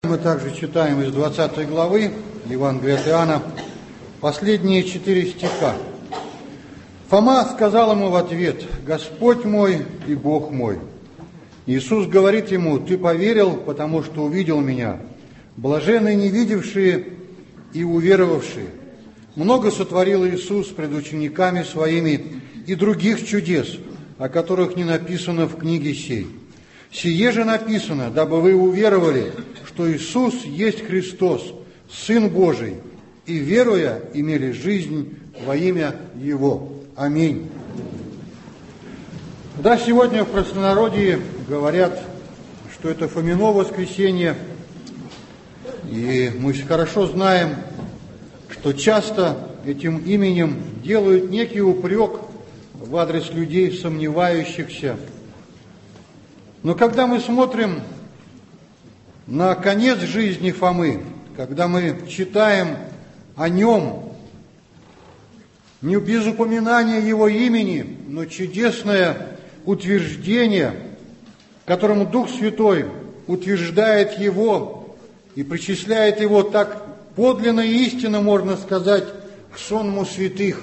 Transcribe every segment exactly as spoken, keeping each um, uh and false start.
Мы также читаем из двадцатой главы Евангелия от Иоанна последние четыре стиха. Фома сказал ему в ответ: «Господь мой и Бог мой». Иисус говорит ему: «Ты поверил, потому что увидел меня. Блаженны не видевшие и уверовавшие». Много сотворил Иисус пред учениками своими и других чудес, о которых не написано в книге сей. Сие же написано, дабы вы уверовали, что Иисус есть Христос, Сын Божий, и, веруя, имели жизнь во имя Его. Аминь. Да, сегодня в простонародье говорят, что это Фомино воскресенье, и мы хорошо знаем, что часто этим именем делают некий упрек в адрес людей, сомневающихся. Но когда мы смотрим на конец жизни Фомы, когда мы читаем о нем, не без упоминания его имени, но чудесное утверждение, которому Дух Святой утверждает его и причисляет его так подлинно и истинно, можно сказать, к сонму святых.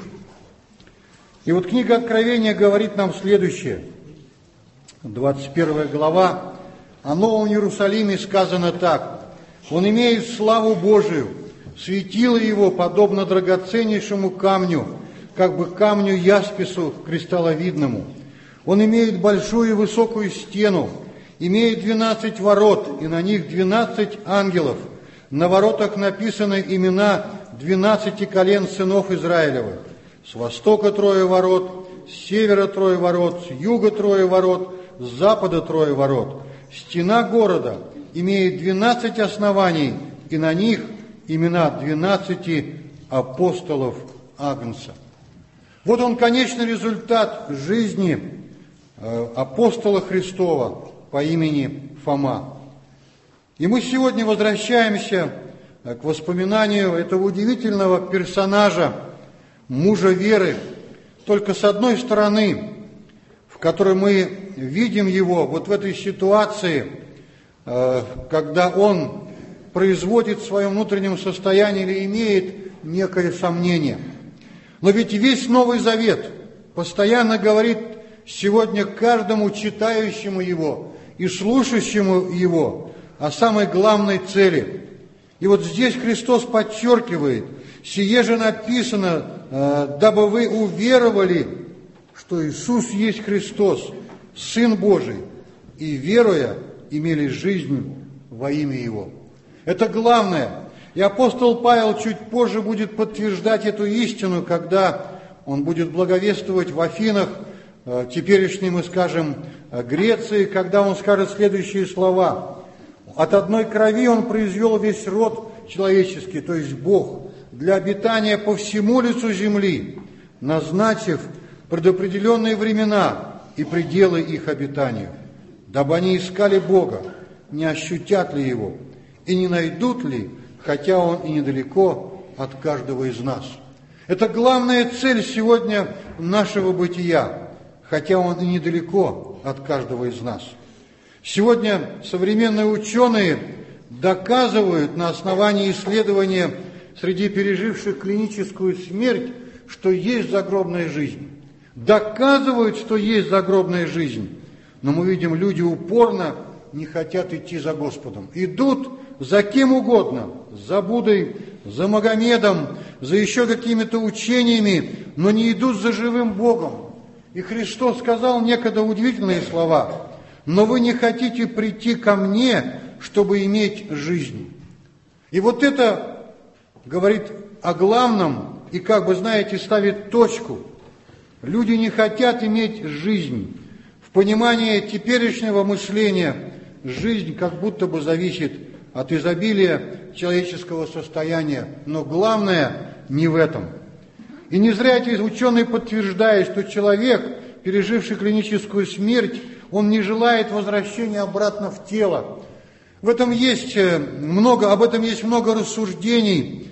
И вот книга Откровения говорит нам следующее. двадцать первая глава. О Новом Иерусалиме сказано так: «Он имеет славу Божию, светило его подобно драгоценнейшему камню, как бы камню яспису кристалловидному. Он имеет большую и высокую стену, имеет двенадцать ворот, и на них двенадцать ангелов. На воротах написаны имена двенадцати колен сынов Израилевых. С востока трое ворот, с севера трое ворот, с юга трое ворот, с запада трое ворот. Стена города имеет двенадцать оснований, и на них имена двенадцати апостолов Агнца». Вот он, конечный результат жизни апостола Христова по имени Фома. И мы сегодня возвращаемся к воспоминанию этого удивительного персонажа, мужа веры, только с одной стороны, в которой мы видим его вот в этой ситуации, когда он производит в своем внутреннем состоянии или имеет некое сомнение. Но ведь весь Новый Завет постоянно говорит сегодня каждому читающему его и слушающему его о самой главной цели. И вот здесь Христос подчеркивает: «Сие же написано, дабы вы уверовали, что Иисус есть Христос, Сын Божий, и, веруя, имели жизнь во имя Его». Это главное. И апостол Павел чуть позже будет подтверждать эту истину, когда он будет благовествовать в Афинах, теперешней, мы скажем, Греции, когда он скажет следующие слова: «От одной крови он произвел весь род человеческий, то есть Бог, для обитания по всему лицу земли, назначив предопределенные времена и пределы их обитанию, дабы они искали Бога, не ощутят ли Его, и не найдут ли, хотя Он и недалеко от каждого из нас». Это главная цель сегодня нашего бытия, хотя Он и недалеко от каждого из нас. Сегодня современные ученые доказывают на основании исследования среди переживших клиническую смерть, что есть загробная жизнь. Доказывают, что есть загробная жизнь. Но мы видим, люди упорно не хотят идти за Господом. Идут за кем угодно, за Буддой, за Магомедом, за еще какими-то учениями, но не идут за живым Богом. И Христос сказал некогда удивительные слова: «Но вы не хотите прийти ко мне, чтобы иметь жизнь». И вот это говорит о главном и, как бы, знаете, ставит точку. Люди не хотят иметь жизнь. В понимании теперешнего мышления жизнь как будто бы зависит от изобилия человеческого состояния. Но главное не в этом. И не зря эти ученые подтверждают, что человек, переживший клиническую смерть, он не желает возвращения обратно в тело. В этом есть много, об этом есть много рассуждений,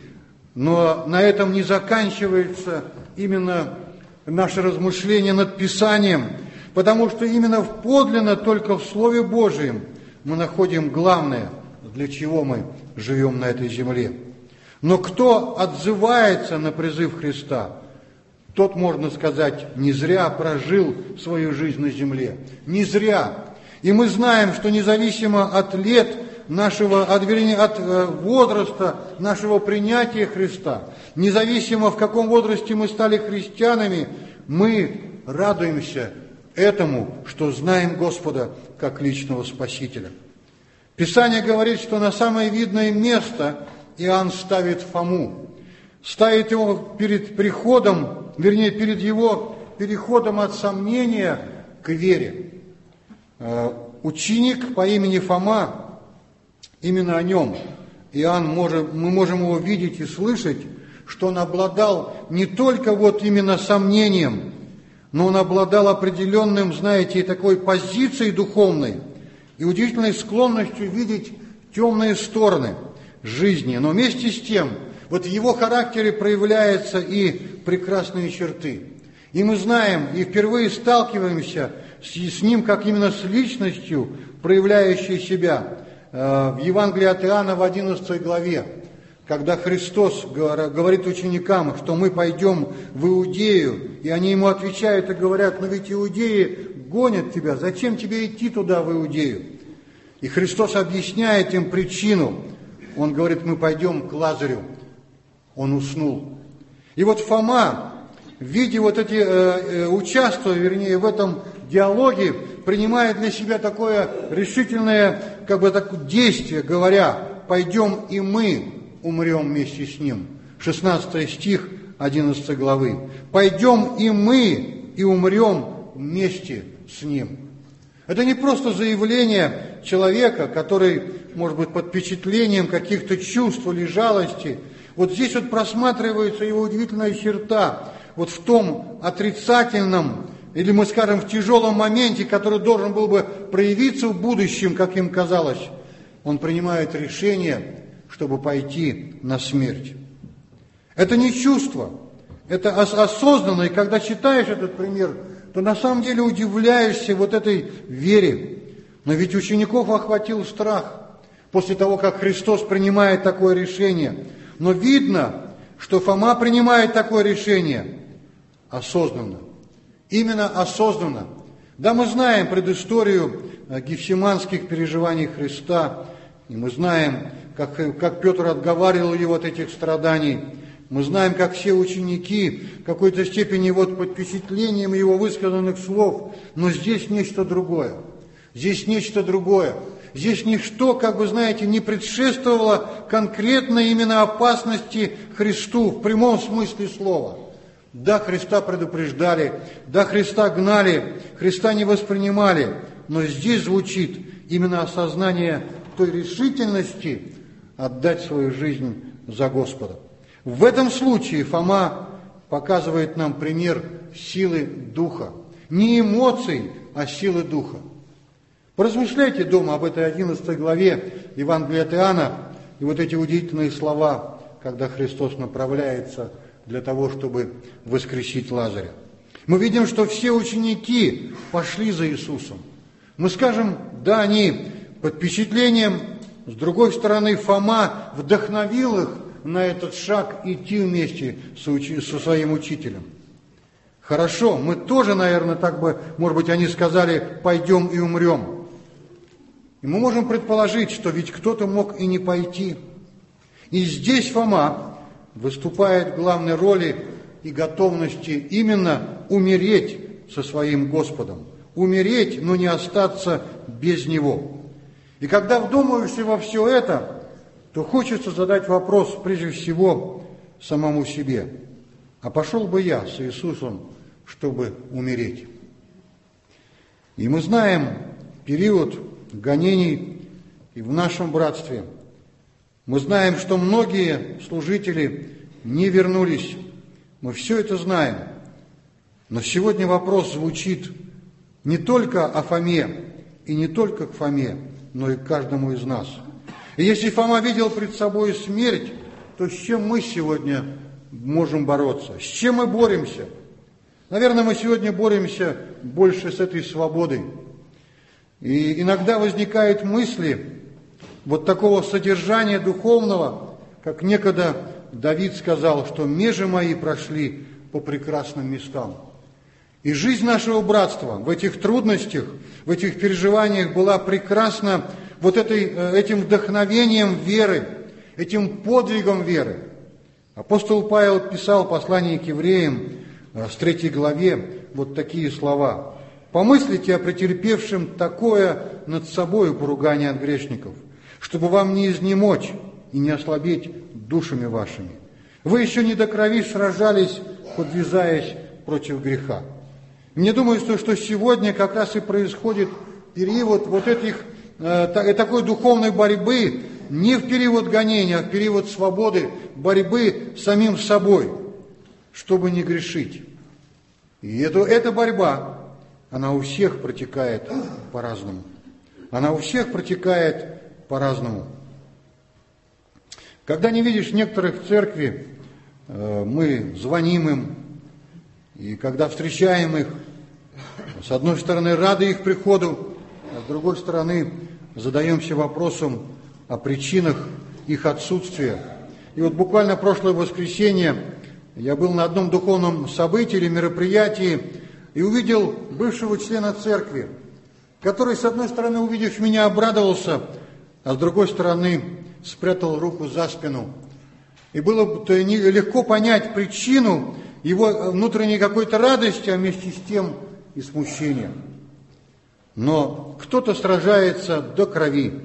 но на этом не заканчивается именно наше размышление над Писанием, потому что именно в подлинно только в Слове Божьем мы находим главное, для чего мы живем на этой земле. Но кто отзывается на призыв Христа, тот, можно сказать, не зря прожил свою жизнь на земле. Не зря. И мы знаем, что независимо от лет нашего, от, вернее, от возраста нашего принятия Христа, независимо в каком возрасте мы стали христианами, мы радуемся этому, что знаем Господа как личного Спасителя. Писание говорит, что на самое видное место Иоанн ставит Фому. Ставит его перед приходом, вернее, перед его переходом от сомнения к вере. Ученик по имени Фома, именно о нем Иоанн может, мы можем его видеть и слышать, что он обладал не только вот именно сомнением, но он обладал определенным, знаете, такой позицией духовной и удивительной склонностью видеть темные стороны жизни. Но вместе с тем, вот в его характере проявляются и прекрасные черты. И мы знаем, и впервые сталкиваемся с, с ним, как именно с личностью, проявляющей себя э, в Евангелии от Иоанна в одиннадцатой главе, когда Христос говорит ученикам, что мы пойдем в Иудею, и они ему отвечают и говорят: но ведь иудеи гонят тебя, зачем тебе идти туда, в Иудею? И Христос объясняет им причину. Он говорит: мы пойдем к Лазарю. Он уснул. И вот Фома, в виде вот эти, э, э, участвуя, вернее, в этом диалоге, принимает для себя такое решительное, как бы, такое действие, говоря: пойдем и мы умрем вместе с ним. шестнадцатый стих одиннадцатой главы. Пойдем и мы и умрем вместе с ним. Это не просто заявление человека, который, может быть, под впечатлением каких-то чувств или жалости. Вот здесь вот просматривается его удивительная черта. Вот в том отрицательном, или мы скажем, в тяжелом моменте, который должен был бы проявиться в будущем, как им казалось, он принимает решение, чтобы пойти на смерть. Это не чувство, это осознанно. И когда читаешь этот пример, то на самом деле удивляешься вот этой вере. Но ведь учеников охватил страх после того, как Христос принимает такое решение. Но видно, что Фома принимает такое решение осознанно. Именно осознанно. Да, мы знаем предысторию гефсиманских переживаний Христа, и мы знаем, как, как Петр отговаривал его от этих страданий. Мы знаем, как все ученики в какой-то степени вот под впечатлением его высказанных слов. Но здесь нечто другое. Здесь нечто другое. Здесь ничто, как вы знаете, не предшествовало конкретно именно опасности Христу в прямом смысле слова. Да, Христа предупреждали, да, Христа гнали, Христа не воспринимали. Но здесь звучит именно осознание той решительности отдать свою жизнь за Господа. В этом случае Фома показывает нам пример силы Духа. Не эмоций, а силы Духа. Поразмышляйте дома об этой одиннадцатой главе Евангелия от Иоанна и вот эти удивительные слова, когда Христос направляется для того, чтобы воскресить Лазаря. Мы видим, что все ученики пошли за Иисусом. Мы скажем, да, они под впечатлением, с другой стороны, Фома вдохновил их на этот шаг идти вместе со, учи, со своим учителем. Хорошо, мы тоже, наверное, так бы, может быть, они сказали: пойдем и умрем. И мы можем предположить, что ведь кто-то мог и не пойти. И здесь Фома выступает в главной роли и готовности именно умереть со своим Господом. Умереть, но не остаться без Него. И когда вдумываешься во все это, то хочется задать вопрос прежде всего самому себе: а пошел бы я с Иисусом, чтобы умереть? И мы знаем период гонений и в нашем братстве. Мы знаем, что многие служители не вернулись. Мы все это знаем. Но сегодня вопрос звучит не только о Фоме и не только к Фоме, но и к каждому из нас. И если Фома видел пред собой смерть, то с чем мы сегодня можем бороться? С чем мы боремся? Наверное, мы сегодня боремся больше с этой свободой. И иногда возникают мысли, вот такого содержания духовного, как некогда Давид сказал, что межи мои прошли по прекрасным местам. И жизнь нашего братства в этих трудностях, в этих переживаниях была прекрасна вот этой, этим вдохновением веры, этим подвигом веры. Апостол Павел писал послание к евреям с третьей главе вот такие слова. «Помыслите о претерпевшем такое над собою поругание от грешников, чтобы вам не изнемочь и не ослабеть душами вашими. Вы еще не до крови сражались, подвязаясь против греха». Мне думается, что сегодня как раз и происходит период вот этих, э, такой духовной борьбы, не в период гонения, а в период свободы, борьбы с самим собой, чтобы не грешить. И это, эта борьба, она у всех протекает по-разному. Она у всех протекает по-разному. Когда не видишь некоторых в церкви, э, мы звоним им, и когда встречаем их, с одной стороны, рады их приходу, а с другой стороны, задаемся вопросом о причинах их отсутствия. И вот буквально прошлое воскресенье я был на одном духовном событии или мероприятии и увидел бывшего члена церкви, который, с одной стороны, увидев меня, обрадовался, а с другой стороны, спрятал руку за спину. И было легко понять причину его внутренней какой-то радости, а вместе с тем и смущения. Но кто-то сражается до крови,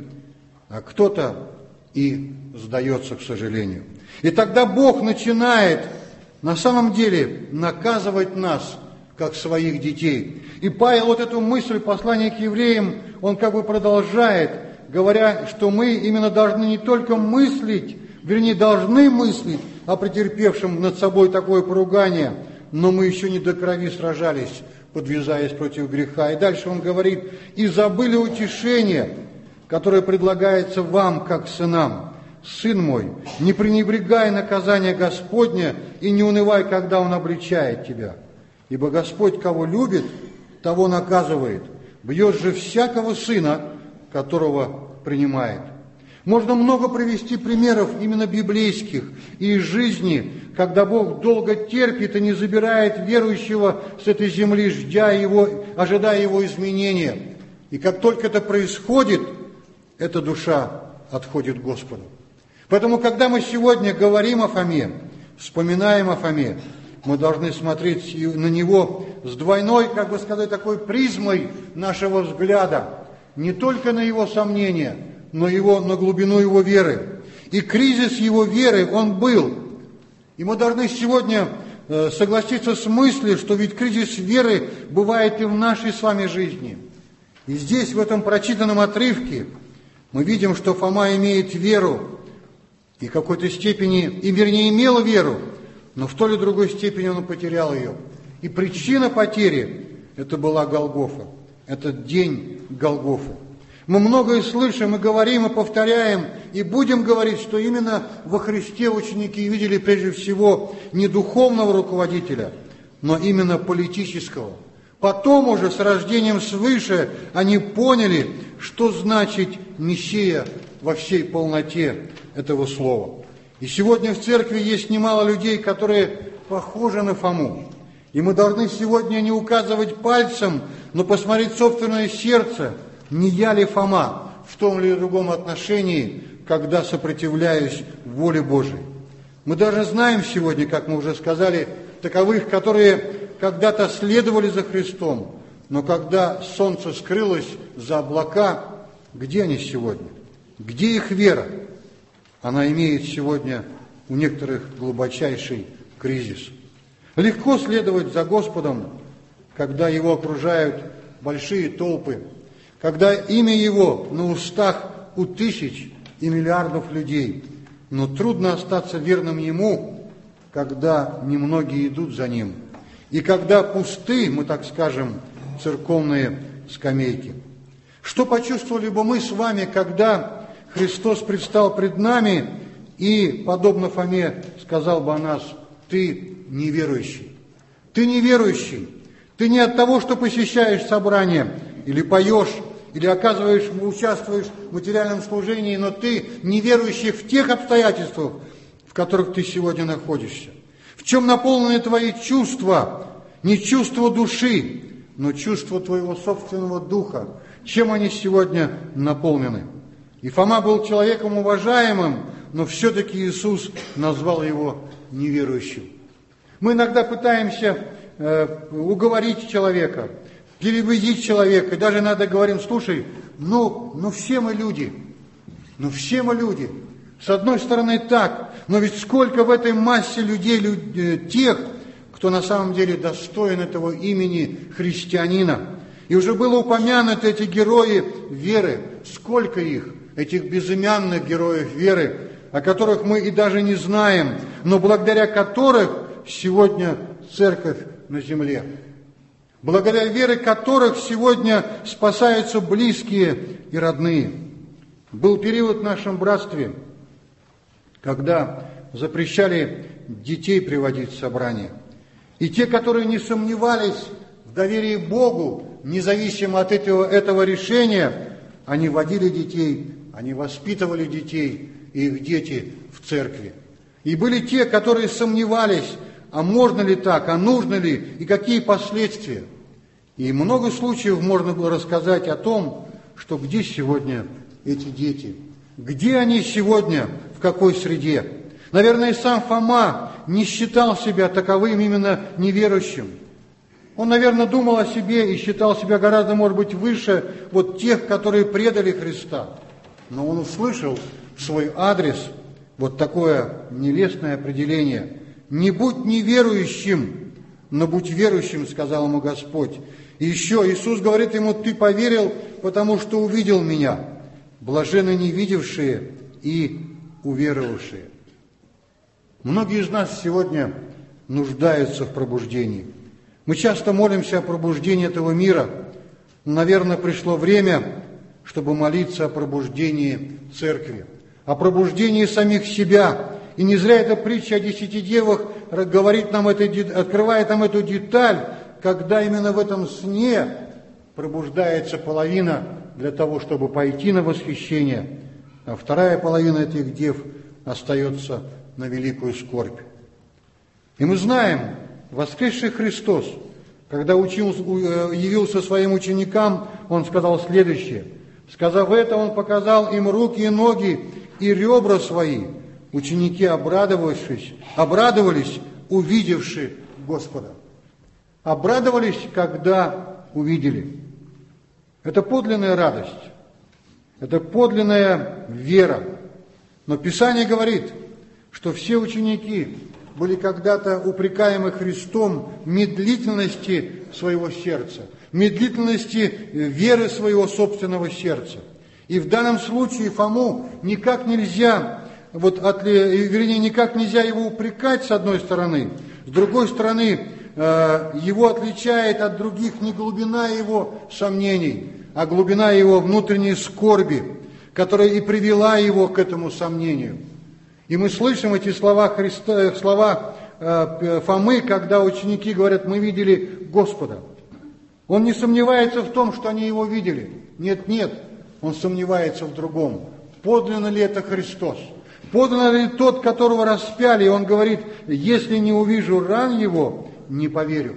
а кто-то и сдается, к сожалению. И тогда Бог начинает на самом деле наказывать нас, как своих детей. И Павел вот эту мысль, послание к евреям, он как бы продолжает, говоря, что мы именно должны не только мыслить, вернее, должны мыслить о претерпевшем над собой такое поругание, но мы еще не до крови сражались, подвязаясь против греха. И дальше он говорит, и забыли утешение, которое предлагается вам, как сынам. Сын мой, не пренебрегай наказания Господня и не унывай, когда Он обличает тебя. Ибо Господь, кого любит, того наказывает. Бьет же всякого сына, которого принимает. Можно много привести примеров именно библейских и из жизни, когда Бог долго терпит и не забирает верующего с этой земли, ждя его, ожидая его изменения. И как только это происходит, эта душа отходит к Господу. Поэтому, когда мы сегодня говорим о Фоме, вспоминаем о Фоме, мы должны смотреть на него с двойной, как бы сказать, такой призмой нашего взгляда. Не только на его сомнения, но его, на глубину его веры. И кризис его веры, он был. И мы должны сегодня э, согласиться с мыслью, что ведь кризис веры бывает и в нашей с вами жизни. И здесь, в этом прочитанном отрывке, мы видим, что Фома имеет веру, и в какой-то степени, и вернее имел веру, но в той или другой степени он потерял ее. И причина потери – это была Голгофа, этот день Голгофы. Мы многое слышим и говорим, и повторяем, и будем говорить, что именно во Христе ученики видели прежде всего не духовного руководителя, но именно политического. Потом уже с рождением свыше они поняли, что значит Мессия во всей полноте этого слова. И сегодня в церкви есть немало людей, которые похожи на Фому. И мы должны сегодня не указывать пальцем, но посмотреть собственное сердце, не я ли Фома в том или другом отношении, когда сопротивляюсь воле Божией. Мы даже знаем сегодня, как мы уже сказали, таковых, которые когда-то следовали за Христом, но когда солнце скрылось за облака, где они сегодня? Где их вера? Она имеет сегодня у некоторых глубочайший кризис. Легко следовать за Господом, когда Его окружают большие толпы, когда имя Его на устах у тысяч и миллиардов людей. Но трудно остаться верным Ему, когда немногие идут за Ним. И когда пусты, мы так скажем, церковные скамейки. Что почувствовали бы мы с вами, когда Христос предстал пред нами и, подобно Фоме, сказал бы о нас: ты неверующий. Ты неверующий. Ты не от того, что посещаешь собрания, или поешь, или оказываешь, участвуешь в материальном служении, но ты неверующий в тех обстоятельствах, в которых ты сегодня находишься. В чем наполнены твои чувства? Не чувство души, но чувство твоего собственного духа. Чем они сегодня наполнены? И Фома был человеком уважаемым, но все-таки Иисус назвал его неверующим. Мы иногда пытаемся э, уговорить человека, переубедить человека, и даже иногда говорим: слушай, ну, ну все мы люди, ну все мы люди. С одной стороны так, но ведь сколько в этой массе людей, люд, тех, кто на самом деле достоин этого имени христианина. И уже было упомянуто эти герои веры, сколько их, этих безымянных героев веры, о которых мы и даже не знаем, но благодаря которых сегодня церковь на земле. Благодаря вере которых сегодня спасаются близкие и родные. Был период в нашем братстве, когда запрещали детей приводить в собрание. И те, которые не сомневались в доверии Богу, независимо от этого, этого решения, они водили детей, они воспитывали детей, и их дети в церкви. И были те, которые сомневались, а можно ли так, а нужно ли, и какие последствия. И много случаев можно было рассказать о том, что где сегодня эти дети, где они сегодня, в какой среде. Наверное, и сам Фома не считал себя таковым именно неверующим. Он, наверное, думал о себе и считал себя гораздо, может быть, выше вот тех, которые предали Христа. Но он услышал в свой адрес вот такое нелестное определение: «Не будь неверующим, но будь верующим», сказал ему Господь. И еще Иисус говорит ему: «Ты поверил, потому что увидел Меня. Блаженны невидевшие и уверовавшие». Многие из нас сегодня нуждаются в пробуждении. Мы часто молимся о пробуждении этого мира. Наверное, пришло время, чтобы молиться о пробуждении церкви, о пробуждении самих себя. И не зря эта притча о десяти девах говорит нам это, открывает нам эту деталь, когда именно в этом сне пробуждается половина для того, чтобы пойти на восхищение, а вторая половина этих дев остается на великую скорбь. И мы знаем, воскресший Христос, когда учил, явился своим ученикам, Он сказал следующее. Сказав это, Он показал им руки и ноги и ребра свои. Ученики, обрадовавшись, обрадовались, увидевши Господа. Обрадовались, когда увидели. Это подлинная радость, это подлинная вера. Но Писание говорит, что все ученики были когда-то упрекаемы Христом в медлительности своего сердца, медлительности веры своего собственного сердца. И в данном случае Фому никак нельзя, вот, от, вернее, никак нельзя его упрекать с одной стороны, с другой стороны, его отличает от других не глубина его сомнений, а глубина его внутренней скорби, которая и привела его к этому сомнению. И мы слышим эти слова, Христа, слова Фомы, когда ученики говорят: «Мы видели Господа». Он не сомневается в том, что они его видели. Нет, нет, он сомневается в другом. Подлинно ли это Христос? Подлинно ли тот, которого распяли? И он говорит: «Если не увижу ран его, не поверю».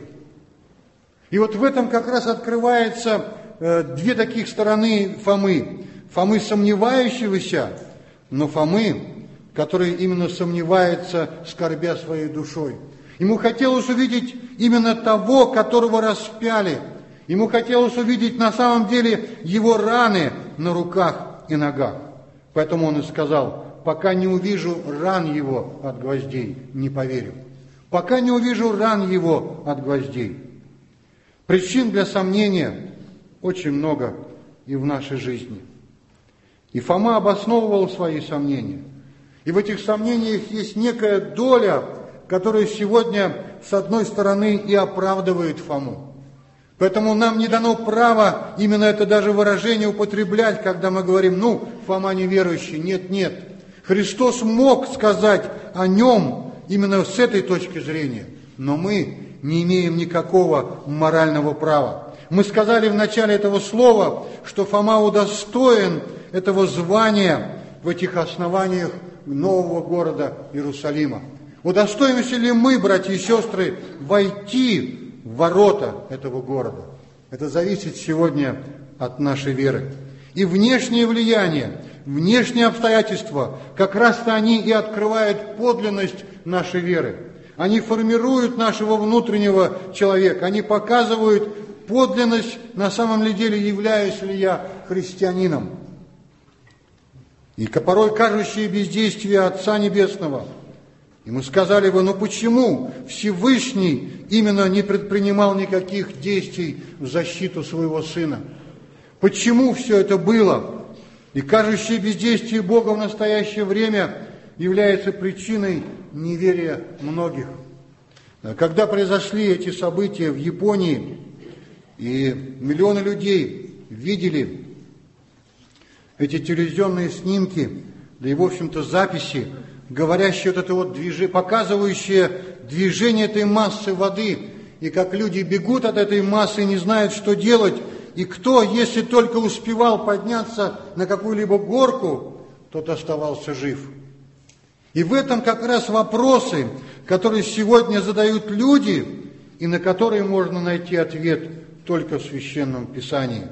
И вот в этом как раз открывается э, две таких стороны Фомы. Фомы сомневающегося, но Фомы, который именно сомневается, скорбя своей душой. Ему хотелось увидеть именно того, которого распяли. Ему хотелось увидеть на самом деле его раны на руках и ногах. Поэтому он и сказал: «Пока не увижу ран его от гвоздей, не поверю». Пока не увижу ран его от гвоздей. Причин для сомнения очень много и в нашей жизни. И Фома обосновывал свои сомнения. И в этих сомнениях есть некая доля, которая сегодня, с одной стороны, и оправдывает Фому. Поэтому нам не дано право именно это даже выражение употреблять, когда мы говорим: ну, Фома неверующий. Нет, нет. Христос мог сказать о нем именно с этой точки зрения, но мы не имеем никакого морального права. Мы сказали в начале этого слова, что Фома удостоен этого звания в этих основаниях нового города Иерусалима. Удостоимся ли мы, братья и сестры, войти в ворота этого города? Это зависит сегодня от нашей веры. И внешнее влияние, внешние обстоятельства, как раз-то они и открывают подлинность нашей веры. Они формируют нашего внутреннего человека, они показывают подлинность, на самом ли деле являюсь ли я христианином. И порой кажущее бездействие Отца Небесного. И мы сказали бы, ну почему Всевышний именно не предпринимал никаких действий в защиту своего Сына? Почему все это было? И кажущее бездействие Бога в настоящее время является причиной неверия многих. Когда произошли эти события в Японии, и миллионы людей видели эти телевизионные снимки, да и, в общем-то, записи, говорящие вот это вот движение, показывающие движение этой массы воды, и как люди бегут от этой массы и не знают, что делать, и кто, если только успевал подняться на какую-либо горку, тот оставался жив. И в этом как раз вопросы, которые сегодня задают люди, и на которые можно найти ответ только в Священном Писании.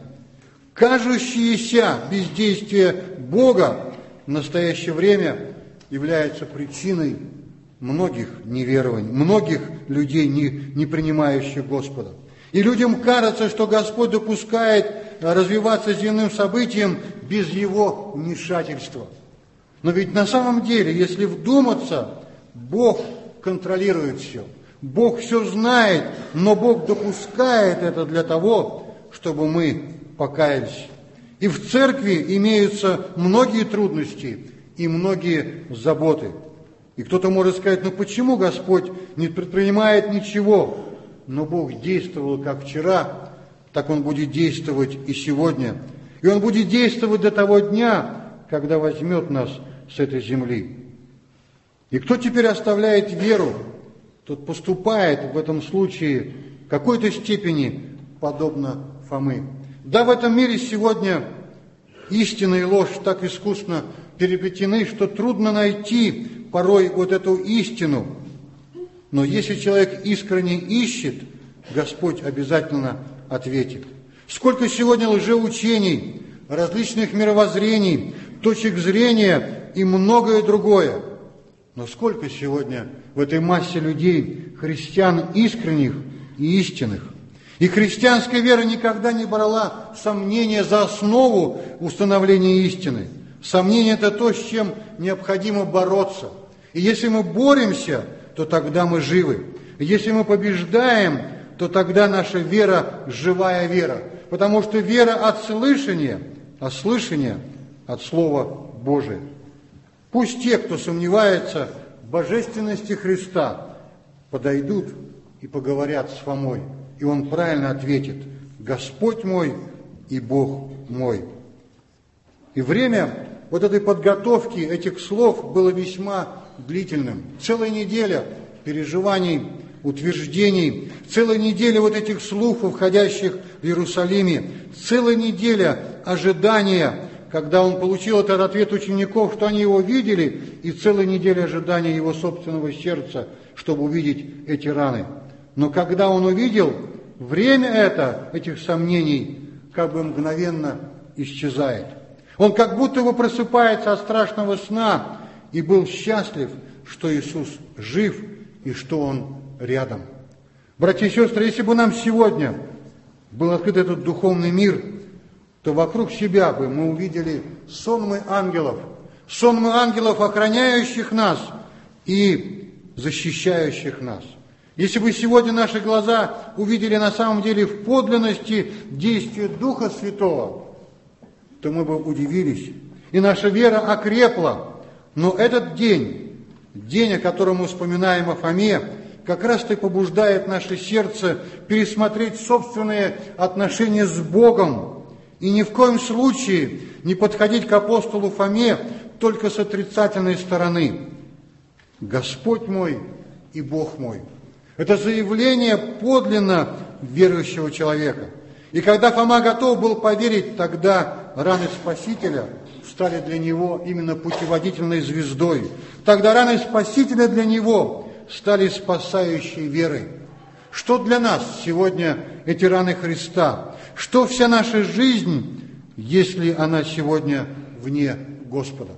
Кажущееся бездействие Бога в настоящее время является причиной многих неверований, многих людей, не, не принимающих Господа. И людям кажется, что Господь допускает развиваться земным событиям без Его вмешательства. Но ведь на самом деле, если вдуматься, Бог контролирует все. Бог все знает, но Бог допускает это для того, чтобы мы покаялись. И в церкви имеются многие трудности и многие заботы. И кто-то может сказать, ну почему Господь не предпринимает ничего? Но Бог действовал как вчера, так Он будет действовать и сегодня. И Он будет действовать до того дня, когда возьмет нас с этой земли. И кто теперь оставляет веру, тот поступает в этом случае в какой-то степени подобно Фомы. Да, в этом мире сегодня истина и ложь так искусно переплетены, что трудно найти порой вот эту истину. Но если человек искренне ищет, Господь обязательно ответит. Сколько сегодня лжеучений, различных мировоззрений, точек зрения и многое другое. Но сколько сегодня в этой массе людей, христиан искренних и истинных. И христианская вера никогда не брала сомнения за основу установления истины. Сомнение – это то, с чем необходимо бороться. И если мы боремся, то тогда мы живы. И если мы побеждаем, то тогда наша вера – живая вера. Потому что вера от слышания, а слышание от Слова Божия. Пусть те, кто сомневается в божественности Христа, подойдут и поговорят с Фомой. И он правильно ответит: Господь мой и Бог мой. И время вот этой подготовки этих слов было весьма длительным. Целая неделя переживаний, утверждений, целая неделя вот этих слухов, входящих в Иерусалиме, целая неделя ожидания, когда он получил этот ответ учеников, что они его видели, и целая неделя ожидания его собственного сердца, чтобы увидеть эти раны. Но когда он увидел, время это, этих сомнений, как бы мгновенно исчезает. Он как будто бы просыпается от страшного сна и был счастлив, что Иисус жив и что Он рядом. Братья и сестры, если бы нам сегодня был открыт этот духовный мир, то вокруг себя бы мы увидели сонмы ангелов, сонмы ангелов, охраняющих нас и защищающих нас. Если бы сегодня наши глаза увидели на самом деле в подлинности действия Духа Святого, то мы бы удивились, и наша вера окрепла. Но этот день, день, о котором мы вспоминаем о Фоме, как раз-то и побуждает наше сердце пересмотреть собственные отношения с Богом и ни в коем случае не подходить к апостолу Фоме только с отрицательной стороны. Господь мой и Бог мой. Это заявление подлинно верующего человека. И когда Фома готов был поверить, тогда раны Спасителя стали для него именно путеводительной звездой. Тогда раны Спасителя для него стали спасающей верой. Что для нас сегодня эти раны Христа? Что вся наша жизнь, если она сегодня вне Господа?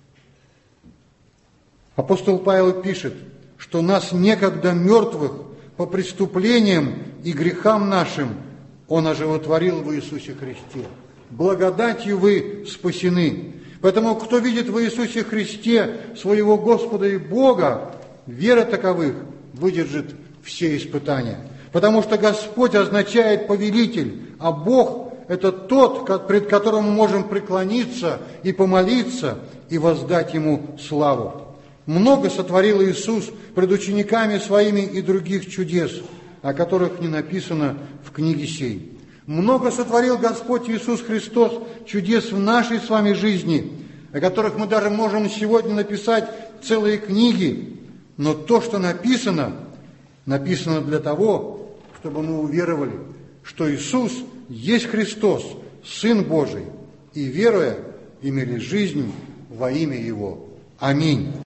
Апостол Павел пишет, что нас некогда мертвых по преступлениям и грехам нашим Он оживотворил в Иисусе Христе. Благодатью вы спасены. Поэтому, кто видит в Иисусе Христе своего Господа и Бога, вера таковых выдержит все испытания. Потому что Господь означает повелитель, а Бог – это тот, пред которым мы можем преклониться и помолиться, и воздать Ему славу. Много сотворил Иисус пред учениками Своими и других чудес, о которых не написано в книге сей. Много сотворил Господь Иисус Христос чудес в нашей с вами жизни, о которых мы даже можем сегодня написать целые книги. Но то, что написано, написано для того, чтобы мы уверовали, что Иисус есть Христос, Сын Божий, и, веруя, имели жизнь во имя Его. Аминь.